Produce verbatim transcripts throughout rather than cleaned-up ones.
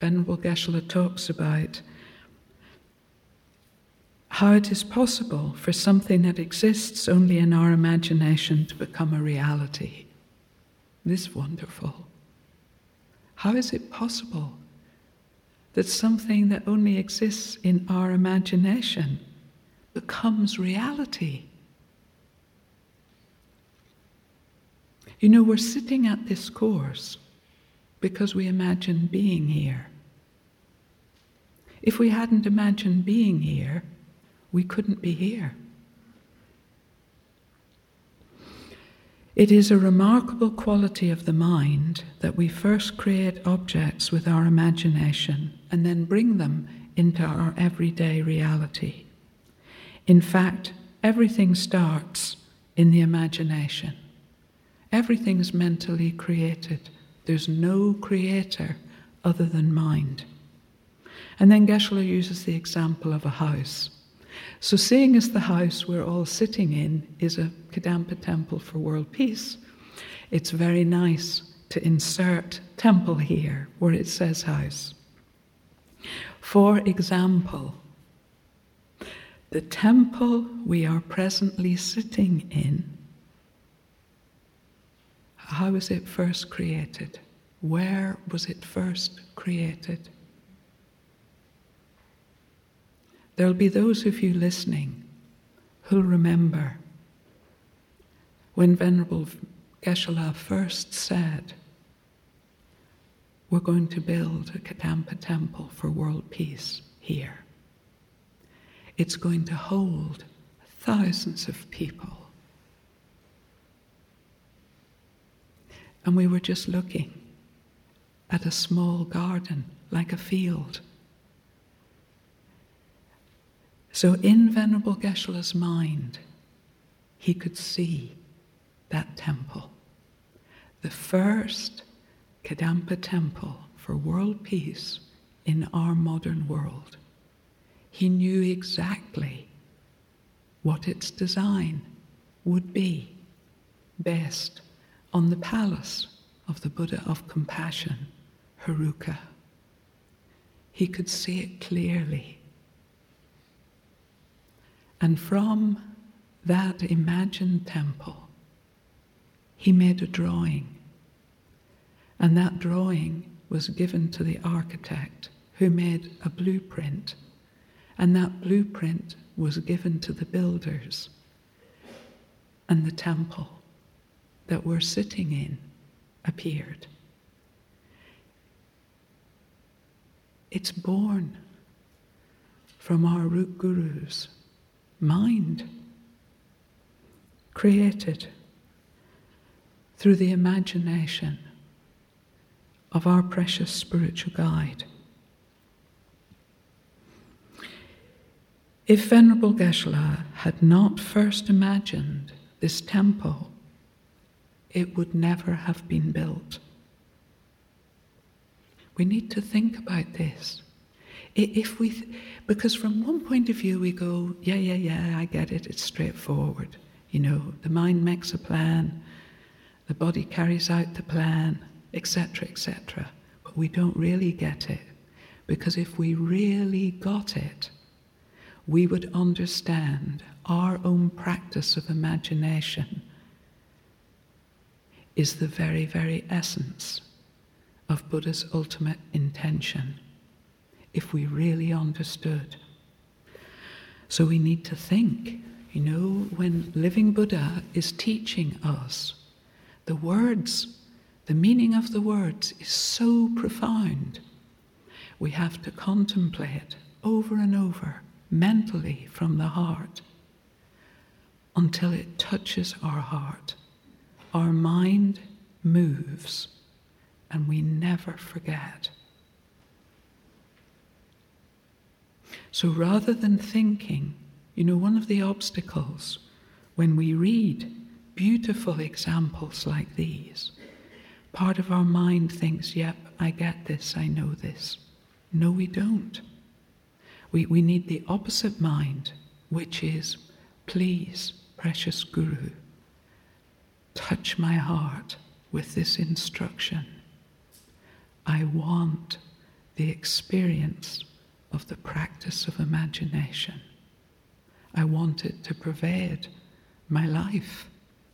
Venerable Geshe-la talks about how it is possible for something that exists only in our imagination to become a reality. This is wonderful. How is it possible that something that only exists in our imagination becomes reality? You know, we're sitting at this course because we imagine being here. If we hadn't imagined being here, we couldn't be here. It is a remarkable quality of the mind that we first create objects with our imagination and then bring them into our everyday reality. In fact, everything starts in the imagination. Everything's mentally created. There's no creator other than mind. And then Geshe-la uses the example of a house. So seeing as the house we're all sitting in is a Kadampa temple for world peace, it's very nice to insert temple here where it says house. For example, the temple we are presently sitting in, how was it first created? Where was it first created? There'll be those of you listening who'll remember when Venerable Geshe-la first said, we're going to build a Kadampa temple for world peace here. It's going to hold thousands of people. And we were just looking at a small garden, like a field. So in Venerable Geshe-la's mind, he could see that temple, the first Kadampa temple for world peace in our modern world. He knew exactly what its design would be based on the palace of the Buddha of Compassion, Heruka. He could see it clearly. And from that imagined temple, he made a drawing. And that drawing was given to the architect who made a blueprint. And that blueprint was given to the builders. And the temple that we're sitting in appeared. It's born from our root guru's mind, created through the imagination of our precious spiritual guide. If Venerable Geshe-la had not first imagined this temple, it would never have been built. We need to think about this. If we, th- because from one point of view we go, yeah, yeah, yeah, I get it, it's straightforward. You know, the mind makes a plan, the body carries out the plan, et cetera, et cetera. But we don't really get it, because if we really got it, we would understand our own practice of imagination is the very, very essence of Buddha's ultimate intention, if we really understood. So we need to think, you know, when living Buddha is teaching us, the words, the meaning of the words is so profound. We have to contemplate over and over, mentally from the heart, until it touches our heart. Our mind moves, and we never forget. So rather than thinking, you know, one of the obstacles when we read beautiful examples like these, part of our mind thinks, yep, I get this, I know this. No, we don't. We, we need the opposite mind, which is, please, precious Guru, touch my heart with this instruction. I want the experience of the practice of imagination. I want it to pervade my life.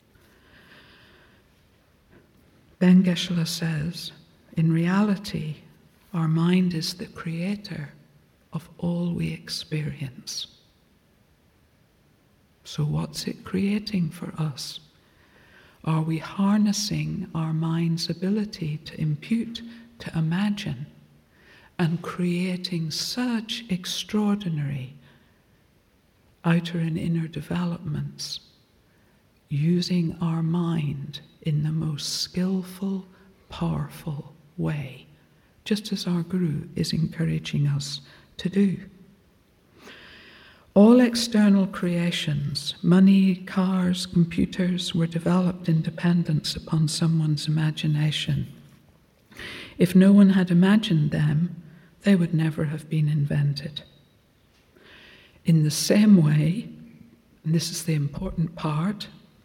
Ben Geshe-la says, in reality, our mind is the creator of all we experience. So what's it creating for us? Are we harnessing our mind's ability to impute, to imagine, and creating such extraordinary outer and inner developments, using our mind in the most skillful, powerful way, just as our Guru is encouraging us to do? All external creations, money, cars, computers, were developed in dependence upon someone's imagination. If no one had imagined them, they would never have been invented. In the same way, and this is the important part,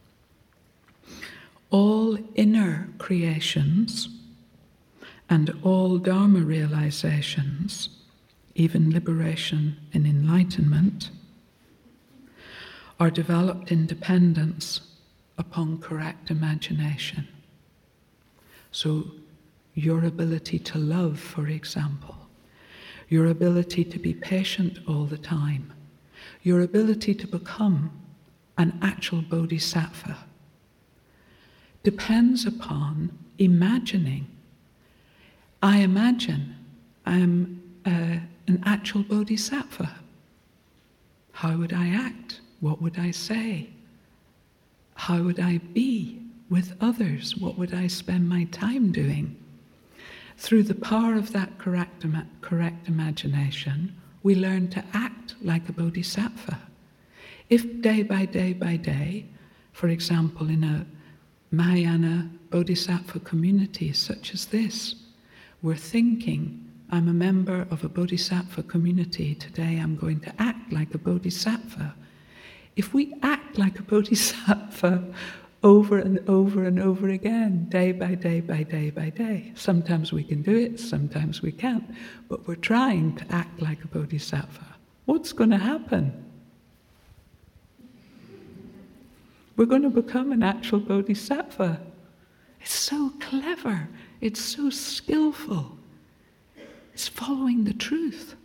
all inner creations and all Dharma realizations, even liberation and enlightenment, are developed in dependence upon correct imagination. So your ability to love, for example, your ability to be patient all the time, your ability to become an actual bodhisattva, depends upon imagining. I imagine I'm uh, an actual bodhisattva. How would I act? What would I say? How would I be with others? What would I spend my time doing? Through the power of that correct, ima- correct imagination, we learn to act like a bodhisattva. If day by day by day, for example, in a Mahayana bodhisattva community such as this, we're thinking, I'm a member of a bodhisattva community, today I'm going to act like a bodhisattva. If we act like a bodhisattva over and over and over again, day by day by day by day, sometimes we can do it, sometimes we can't, but we're trying to act like a bodhisattva. What's going to happen? We're going to become an actual bodhisattva. It's so clever. It's so skillful. It's following the truth.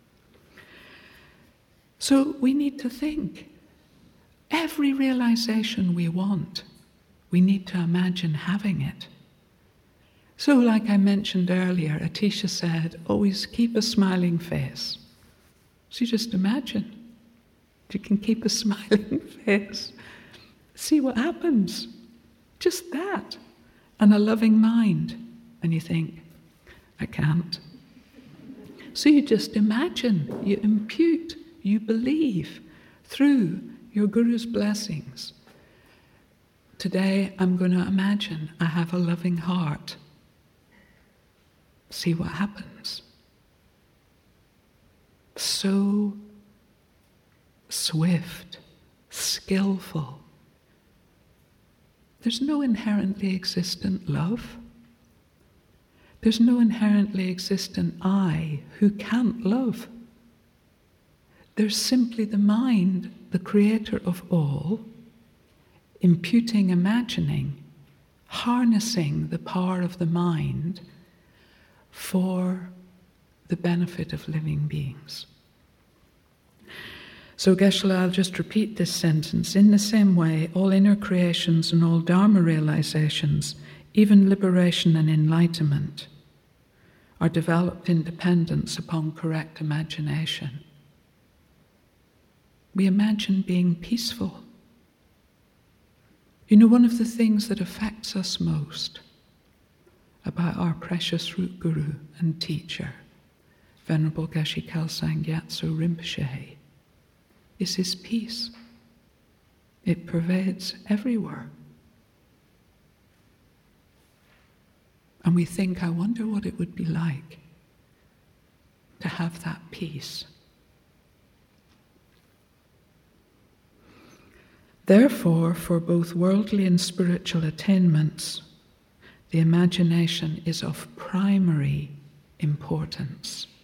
So we need to think. Every realization we want, we need to imagine having it. So like I mentioned earlier, Atisha said, always keep a smiling face. So you just imagine. You can keep a smiling face. See what happens. Just that. And a loving mind. And you think, I can't. So you just imagine, you impute, you believe through your Guru's blessings. Today I'm going to imagine I have a loving heart. See what happens. So swift, skillful. There's no inherently existent love. There's no inherently existent I who can't love. There's simply the mind, the creator of all, imputing, imagining, harnessing the power of the mind for the benefit of living beings. So Geshe-la, I'll just repeat this sentence. In the same way, all inner creations and all Dharma realizations, even liberation and enlightenment, are developed in dependence upon correct imagination. We imagine being peaceful. You know, one of the things that affects us most about our precious root guru and teacher, Venerable Geshe Kelsang Gyatso Rinpoche, is his peace. It pervades everywhere. And we think, I wonder what it would be like to have that peace. Therefore, for both worldly and spiritual attainments, the imagination is of primary importance.